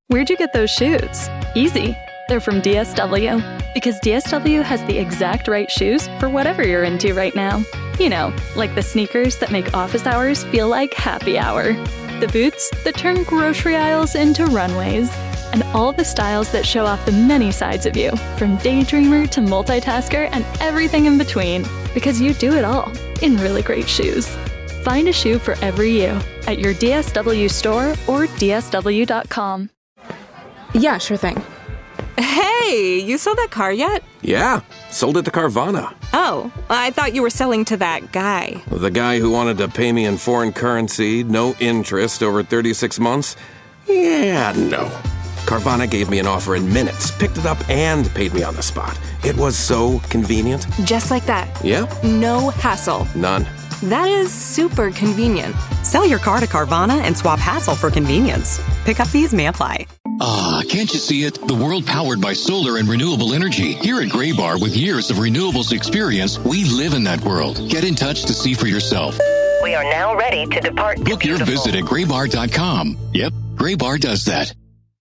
Where'd you get those shoes? Easy. They're from DSW. Because DSW has the exact right shoes for whatever you're into right now. You know, like the sneakers that make office hours feel like happy hour. The boots that turn grocery aisles into runways. And all the styles that show off the many sides of you, from daydreamer to multitasker and everything in between. Because you do it all in really great shoes. Find a shoe for every you at your DSW store or DSW.com. Yeah, sure thing. Hey, you sold that car yet? Yeah, sold it to Carvana. Oh, I thought you were selling to that guy. The guy who wanted to pay me in foreign currency, no interest, over 36 months? Yeah, no. Carvana gave me an offer in minutes, picked it up, and paid me on the spot. It was so convenient. Just like that. Yeah? No hassle. None. That is super convenient. Sell your car to Carvana and swap hassle for convenience. Pickup fees may apply. Ah, can't you see it? The world powered by solar and renewable energy. Here at Gray Bar, with years of renewables experience, we live in that world. Get in touch to see for yourself. We are now ready to depart. Book your visit at graybar.com. Yep, Gray Bar does that.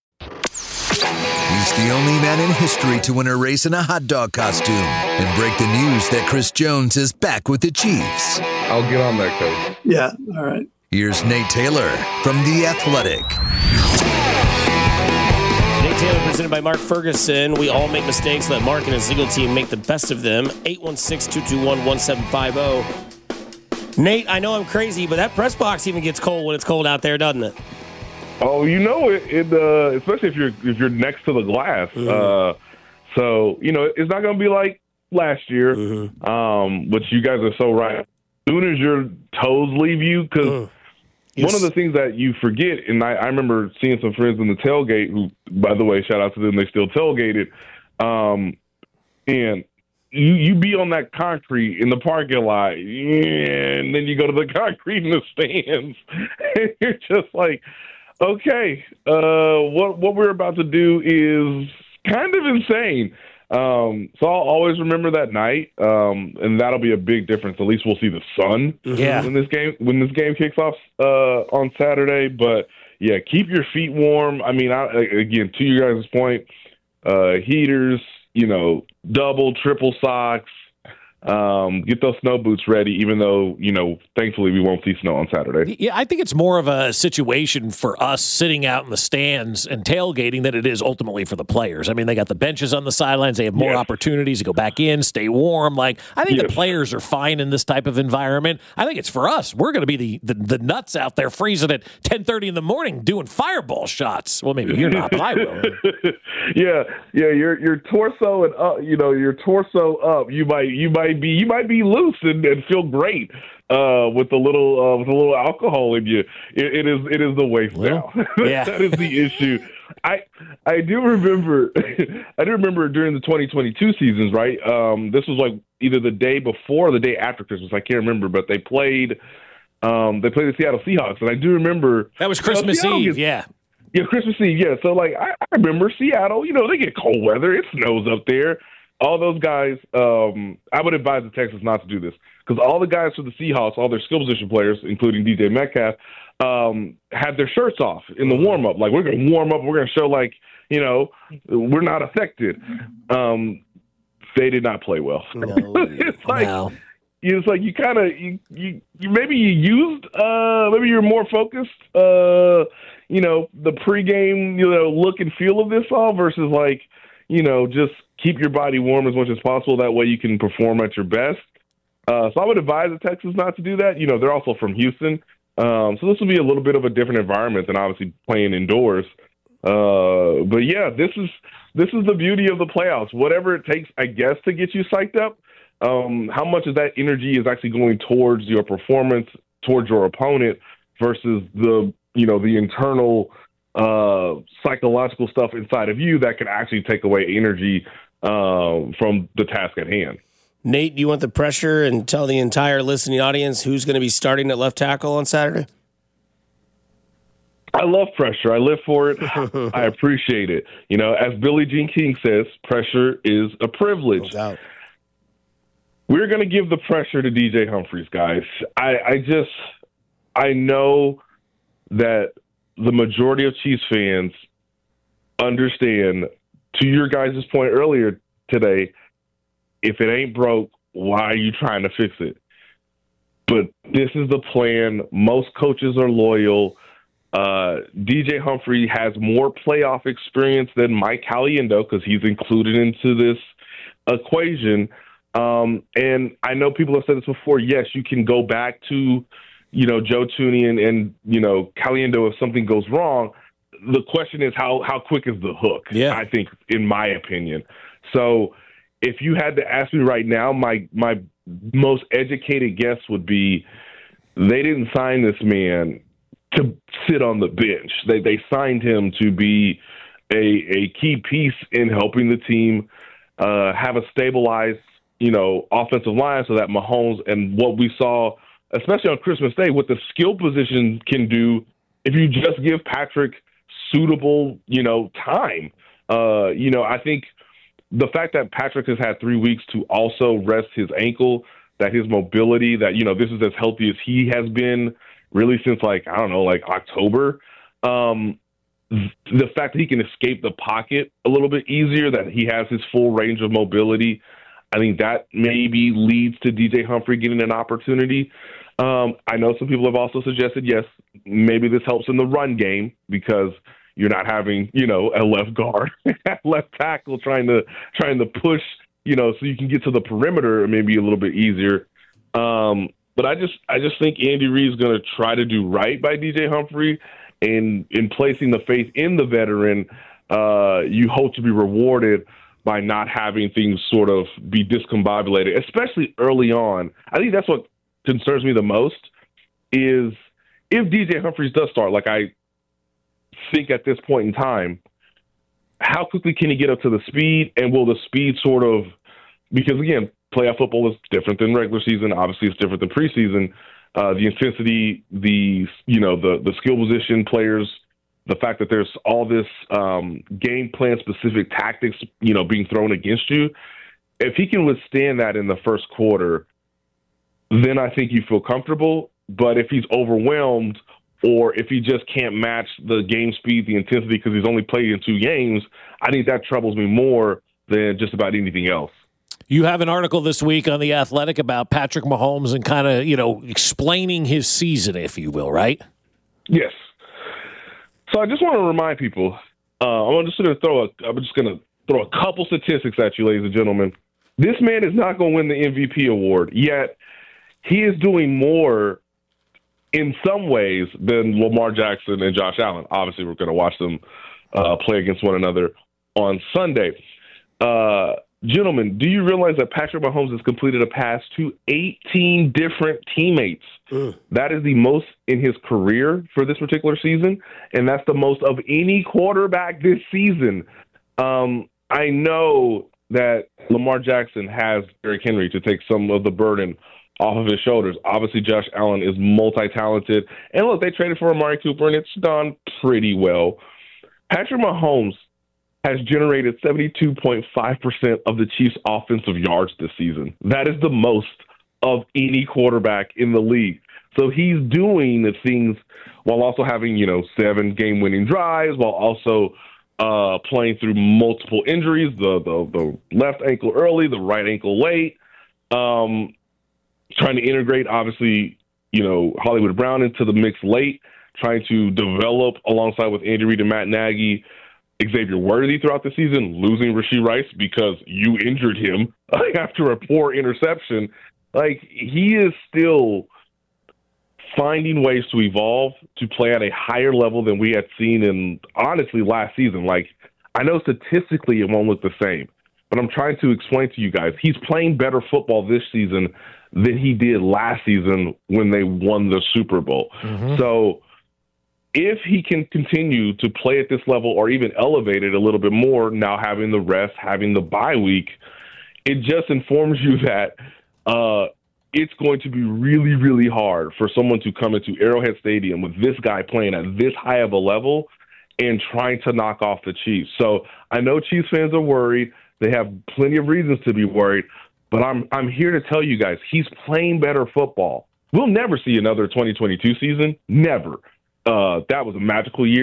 He's the only man in history to win a race in a hot dog costume and break the news that Chris Jones is back with the Chiefs. I'll get on that, Coach. Yeah, all right. Here's Nate Taylor from The Athletic. Nate Taylor presented by Mark Ferguson. We all make mistakes. Let Mark and his legal team make the best of them. 816-221-1750. Nate, I know I'm crazy, but that press box even gets cold when it's cold out there, doesn't it? Oh, you know it. Especially if you're next to the glass. Mm-hmm. So you know it's not going to be like last year. Mm-hmm. But you guys are so right. As soon as your toes leave you, because one of the things that you forget, and I remember seeing some friends in the tailgate who, by the way, shout out to them, they still tailgated. And you be on that concrete in the parking lot, and then you go to the concrete in the stands, and you're just like, okay, what we're about to do is kind of insane. So I'll always remember that night, and that'll be a big difference. At least we'll see the sun in this game when this game kicks off on Saturday. But yeah, keep your feet warm. I mean, again, to you guys' point, heaters, double, triple socks. Get those snow boots ready, even though, thankfully we won't see snow on Saturday. Yeah, I think it's more of a situation for us sitting out in the stands and tailgating than it is ultimately for the players. I mean, they got the benches on the sidelines. They have more opportunities to go back in, stay warm. I think the players are fine in this type of environment. I think it's for us. We're going to be the nuts out there freezing at 10:30 in the morning doing fireball shots. Well, maybe you're not, but I will. Yeah, your torso and your torso up. You might be loose and feel great with a little alcohol in you. It is the waist now. That is the issue. I do remember during the 2022 seasons, right? This was like either the day before or the day after Christmas. I can't remember, but they played the Seattle Seahawks, and I do remember that was Christmas Eve. Yeah, Christmas Eve. Yeah, so I remember Seattle. They get cold weather. It snows up there. All those guys, I would advise the Texans not to do this because all the guys for the Seahawks, all their skill position players, including DJ Metcalf, had their shirts off in the warm-up. We're going to warm up. We're going to show we're not affected. They did not play well. No, it's like you kind of you maybe you used maybe you're more focused the pregame look and feel of this all versus just keep your body warm as much as possible. That way you can perform at your best. So I would advise the Texans not to do that. They're also from Houston. So this will be a little bit of a different environment than obviously playing indoors. But yeah, this is the beauty of the playoffs. Whatever it takes, I guess, to get you psyched up. How much of that energy is actually going towards your performance, towards your opponent versus the internal psychological stuff inside of you that can actually take away energy from the task at hand. Nate, do you want the pressure and tell the entire listening audience who's going to be starting at left tackle on Saturday? I love pressure. I live for it. I appreciate it. As Billie Jean King says, pressure is a privilege. No doubt. We're going to give the pressure to DJ Humphries, guys. I know that the majority of Chiefs fans understand, to your guys' point earlier today, if it ain't broke, why are you trying to fix it? But this is the plan. Most coaches are loyal. DJ Humphrey has more playoff experience than Mike Caliendo because he's included into this equation. And I know people have said this before. Yes, you can go back to, Joe Thuney and Caliendo if something goes wrong. The question is how quick is the hook? Yeah. I think, in my opinion. So if you had to ask me right now, my most educated guess would be they didn't sign this man to sit on the bench. They signed him to be a key piece in helping the team have a stabilized, offensive line so that Mahomes and what we saw, especially on Christmas Day, what the skill position can do if you just give Patrick suitable, time. I think the fact that Patrick has had 3 weeks to also rest his ankle, that his mobility, that, this is as healthy as he has been really since October. The fact that he can escape the pocket a little bit easier, that he has his full range of mobility, I think that maybe leads to DJ Humphrey getting an opportunity. I know some people have also suggested, yes, maybe this helps in the run game because you're not having, a left guard, left tackle trying to push, so you can get to the perimeter maybe a little bit easier. But I just think Andy Reid's going to try to do right by DJ Humphrey, and in placing the faith in the veteran, you hope to be rewarded by not having things sort of be discombobulated, especially early on. I think that's what concerns me the most is if DJ Humphries does start, like I think at this point in time, how quickly can he get up to the speed, and will the speed sort of, because again, playoff football is different than regular season. Obviously, it's different than preseason. The intensity, the skill position players, the fact that there's all this game plan specific tactics, being thrown against you. If he can withstand that in the first quarter, then I think you feel comfortable. But if he's overwhelmed, or if he just can't match the game speed, the intensity, because he's only played in 2 games, I think that troubles me more than just about anything else. You have an article this week on The Athletic about Patrick Mahomes and kind of, explaining his season, if you will, right? Yes. So I just want to remind people, I'm just going to throw a couple statistics at you, ladies and gentlemen. This man is not going to win the MVP award, yet he is doing more in some ways than Lamar Jackson and Josh Allen. Obviously, we're going to watch them play against one another on Sunday. Gentlemen, do you realize that Patrick Mahomes has completed a pass to 18 different teammates? That is the most in his career for this particular season, and that's the most of any quarterback this season. I know that Lamar Jackson has Derrick Henry to take some of the burden off of his shoulders. Obviously, Josh Allen is multi-talented. And look, they traded for Amari Cooper, and it's done pretty well. Patrick Mahomes has generated 72.5% of the Chiefs' offensive yards this season. That is the most of any quarterback in the league. So he's doing the things while also having, 7 game-winning drives, while also playing through multiple injuries, the left ankle early, the right ankle late, trying to integrate, obviously, Hollywood Brown into the mix late, trying to develop alongside with Andy Reid and Matt Nagy, Xavier Worthy throughout the season, losing Rashee Rice because you injured him after a poor interception. He is still finding ways to evolve, to play at a higher level than we had seen in, honestly, last season. I know statistically it won't look the same, but I'm trying to explain to you guys, he's playing better football this season than he did last season when they won the Super Bowl. Mm-hmm. So if he can continue to play at this level or even elevate it a little bit more, now having the rest, having the bye week, it just informs you that it's going to be really, really hard for someone to come into Arrowhead Stadium with this guy playing at this high of a level and trying to knock off the Chiefs. So I know Chiefs fans are worried. They have plenty of reasons to be worried, but I'm here to tell you guys, he's playing better football. We'll never see another 2022 season. Never. That was a magical year.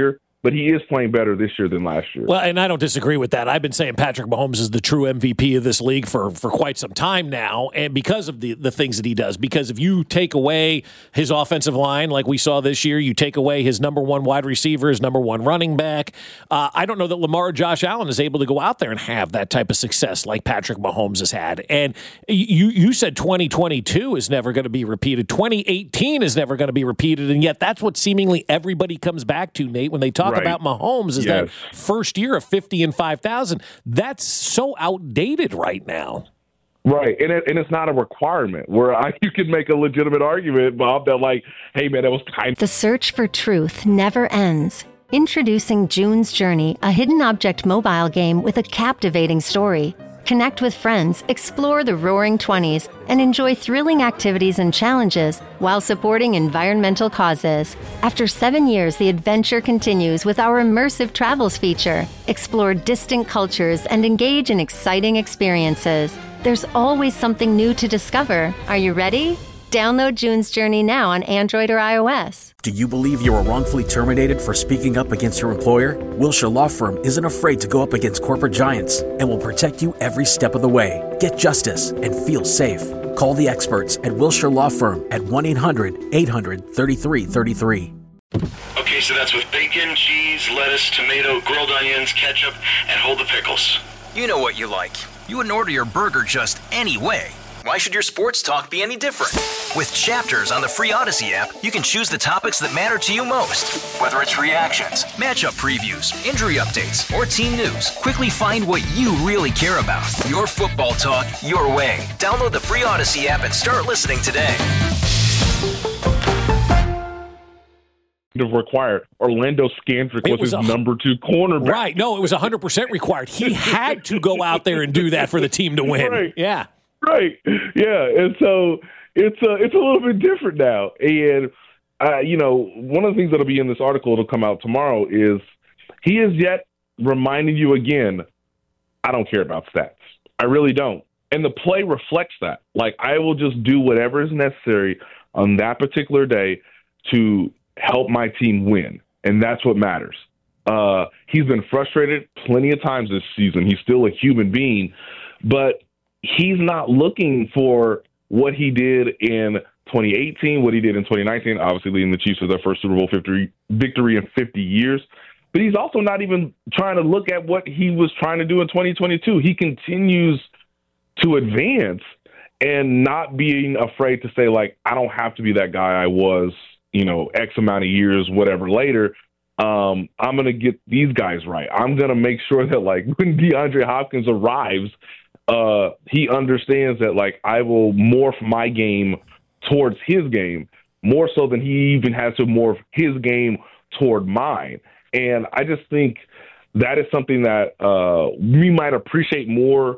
but he is playing better this year than last year. Well, and I don't disagree with that. I've been saying Patrick Mahomes is the true MVP of this league for quite some time now, and because of the things that he does. Because if you take away his offensive line, like we saw this year, you take away his number one wide receiver, his number one running back, I don't know that Lamar or Josh Allen is able to go out there and have that type of success like Patrick Mahomes has had. And you said 2022 is never going to be repeated. 2018 is never going to be repeated, and yet that's what seemingly everybody comes back to, Nate, when they talk about Mahomes is that first year of 50 and 5,000. That's so outdated right now. Right, and it's not a requirement where you could make a legitimate argument, Bob, that like, hey, man, that was kind. The search for truth never ends. Introducing June's Journey, a hidden object mobile game with a captivating story. Connect with friends, explore the roaring 20s, and enjoy thrilling activities and challenges while supporting environmental causes. After 7 years, the adventure continues with our immersive travels feature. Explore distant cultures and engage in exciting experiences. There's always something new to discover. Are you ready? Download June's Journey now on Android or iOS. Do you believe you were wrongfully terminated for speaking up against your employer? Wilshire Law Firm isn't afraid to go up against corporate giants and will protect you every step of the way. Get justice and feel safe. Call the experts at Wilshire Law Firm at 1-800-800-3333. Okay, so that's with bacon, cheese, lettuce, tomato, grilled onions, ketchup, and hold the pickles. You know what you like. You wouldn't order your burger just any way. Why should your sports talk be any different? With Chapters on the free Odyssey app, you can choose the topics that matter to you most. Whether it's reactions, matchup previews, injury updates, or team news, quickly find what you really care about. Your football talk, your way. Download the free Odyssey app and start listening today. Required. Orlando Scandrick was his number 2 cornerback. Right. No, it was 100% required. He had to go out there and do that for the team to win. Right. Yeah. Right. Yeah. And so it's a little bit different now. And, one of the things that'll be in this article that'll come out tomorrow is he is yet reminding you again, I don't care about stats. I really don't. And the play reflects that. Like, I will just do whatever is necessary on that particular day to help my team win. And that's what matters. He's been frustrated plenty of times this season. He's still a human being, but he's not looking for what he did in 2018, what he did in 2019, obviously leading the Chiefs to their first Super Bowl victory in 50 years. But he's also not even trying to look at what he was trying to do in 2022. He continues to advance and not being afraid to say, like, I don't have to be that guy I was, X amount of years, whatever later. I'm going to get these guys right. I'm going to make sure that, like, when DeAndre Hopkins arrives, he understands that, like, I will morph my game towards his game more so than he even has to morph his game toward mine. And I just think that is something that we might appreciate more,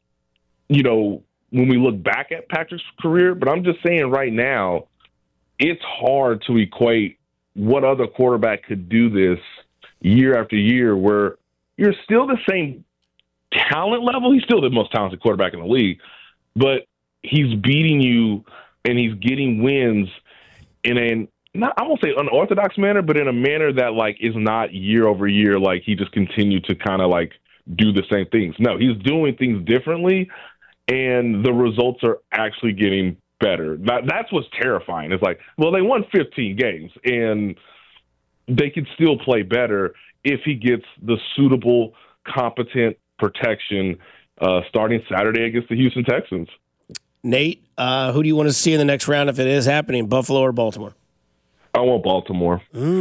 when we look back at Patrick's career. But I'm just saying right now, it's hard to equate what other quarterback could do this year after year where you're still the same talent level. He's still the most talented quarterback in the league, but he's beating you and he's getting wins in I won't say unorthodox manner, but in a manner that, like, is not year over year. Like, he just continued to kind of, like, do the same things. No, he's doing things differently, and the results are actually getting better. That's what's terrifying. It's like, well, they won 15 games, and they could still play better if he gets the suitable, competent protection starting Saturday against the Houston Texans. Nate, who do you want to see in the next round if it is happening, Buffalo or Baltimore? I want Baltimore.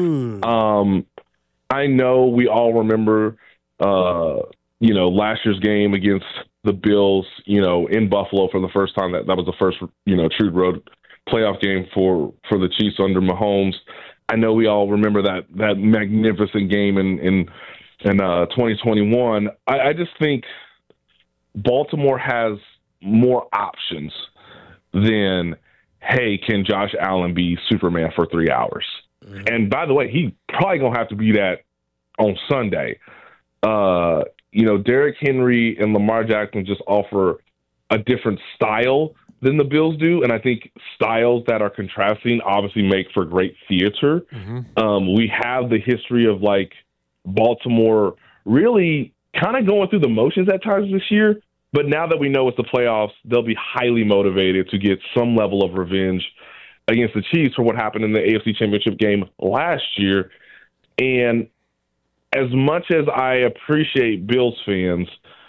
I know we all remember, last year's game against the Bills, in Buffalo for the first time. That was the first, true road playoff game for the Chiefs under Mahomes. I know we all remember that magnificent game in 2021. I just think Baltimore has more options than, hey, can Josh Allen be Superman for 3 hours? Mm-hmm. And by the way, he probably going to have to be that on Sunday. Derrick Henry and Lamar Jackson just offer a different style than the Bills do. And I think styles that are contrasting obviously make for great theater. Mm-hmm. We have the history of, like, Baltimore really kind of going through the motions at times this year. But now that we know it's the playoffs, they'll be highly motivated to get some level of revenge against the Chiefs for what happened in the AFC Championship game last year. And as much as I appreciate Bills fans,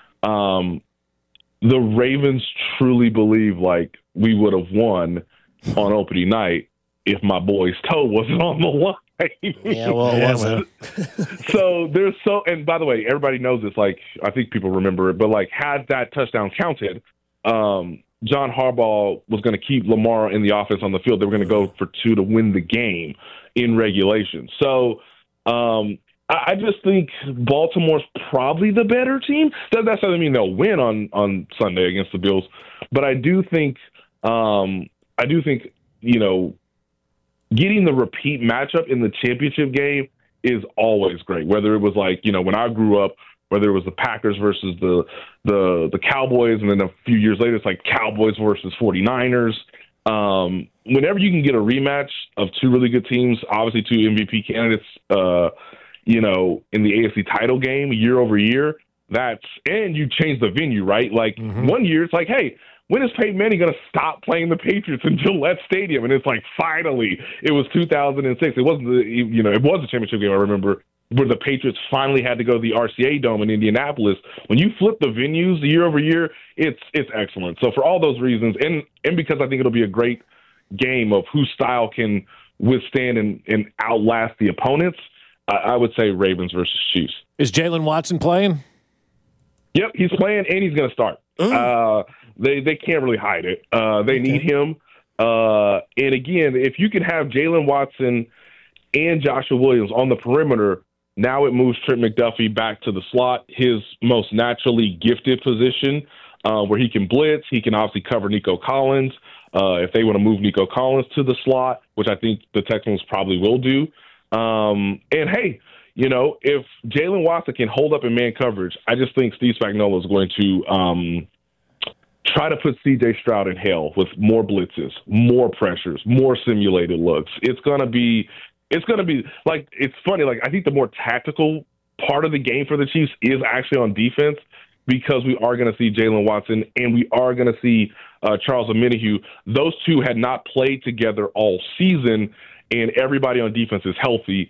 the Ravens truly believe like we would have won on opening night if my boy's toe wasn't on the line. Yeah, well, it wasn't. So there's and by the way, everybody knows this. Like, I think people remember it, but like, had that touchdown counted, John Harbaugh was going to keep Lamar in the offense on the field. They were going to go for 2 to win the game in regulation. So I just think Baltimore's probably the better team. Doesn't necessarily mean they'll win on Sunday against the Bills, but I do think getting the repeat matchup in the championship game is always great. Whether it was like, when I grew up, whether it was the Packers versus the Cowboys, and then a few years later, it's like Cowboys versus 49ers. Whenever you can get a rematch of 2 really good teams, obviously 2 MVP candidates, in the AFC title game year over year, and you change the venue, right? Like one year it's like, hey, when is Peyton Manning going to stop playing the Patriots in Gillette Stadium? And it's like, finally, it was 2006. It wasn't it was a championship game, I remember, where the Patriots finally had to go to the RCA Dome in Indianapolis. When you flip the venues year over year, it's excellent. So for all those reasons, and because I think it'll be a great game of whose style can withstand and outlast the opponents, I would say Ravens versus Chiefs. Is Jalen Watson playing? Yep, he's playing, and he's going to start. They can't really hide it. They need him. And again, if you can have Jalen Watson and Joshua Williams on the perimeter, now it moves Trent McDuffie back to the slot, his most naturally gifted position, where he can blitz. He can obviously cover Nico Collins. If they want to move Nico Collins to the slot, which I think the Texans probably will do. And hey, if Jalen Watson can hold up in man coverage, I just think Steve Spagnuolo is going to try to put C.J. Stroud in hell with more blitzes, more pressures, more simulated looks. It's going to be like, it's funny. Like, I think the more tactical part of the game for the Chiefs is actually on defense, because we are going to see Jalen Watson and we are going to see Charles Omenihu. Those two had not played together all season, and everybody on defense is healthy.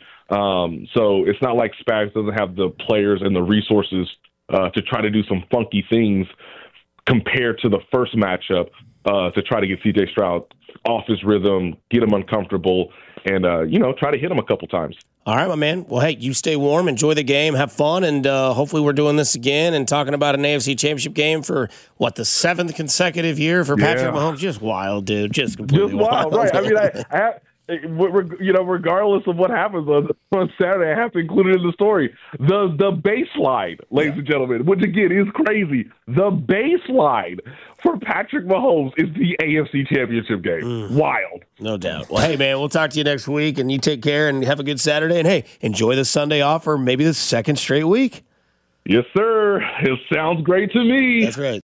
So it's not like Spags doesn't have the players and the resources to try to do some funky things compared to the first matchup to try to get C.J. Stroud off his rhythm, get him uncomfortable, and, try to hit him a couple times. All right, my man. Well, hey, you stay warm, enjoy the game, have fun, and hopefully we're doing this again and talking about an AFC Championship game for, the 7th consecutive year for Patrick Mahomes. Just wild, dude. Just completely wild. Right. I mean, regardless of what happens on Saturday, I have to include it in the story. The baseline, ladies and gentlemen, which again is crazy. The baseline for Patrick Mahomes is the AFC Championship game. Wild. No doubt. Well, hey, man, we'll talk to you next week, and you take care and have a good Saturday. And, hey, enjoy the Sunday off or maybe the second straight week. Yes, sir. It sounds great to me. That's right.